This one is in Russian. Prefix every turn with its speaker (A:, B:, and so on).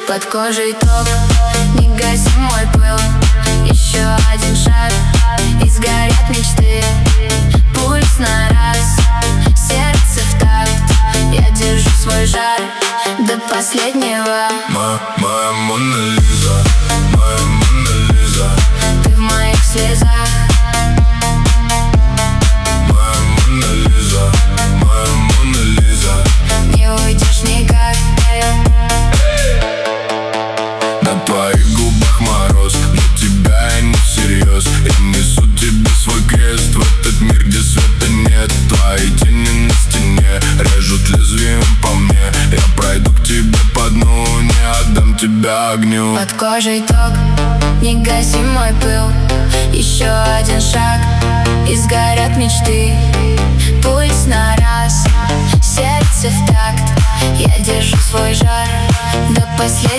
A: Под кожей ток, не гаси мой пыл. Еще один шаг, и сгорят мечты. Пульс на раз, сердце в такт. Я держу свой жар до последнего.
B: Моя Мона Лиза, моя Мона Лиза.
A: Ты в моих слезах.
B: Моя Мона Лиза, моя Мона Лиза.
A: Не уйдешь никак.
B: На твоих губах мороз, но тебя я не всерьез. Я несу тебе свой крест в этот мир, где света нет. Твои тени на стене режут лезвием по мне. Я пройду к тебе по дну, не отдам тебя огню.
A: Под кожей ток, не гаси мой пыл. Еще один шаг, и сгорят мечты. Пульс на раз, сердце в такт. Я держу свой жар до последнего.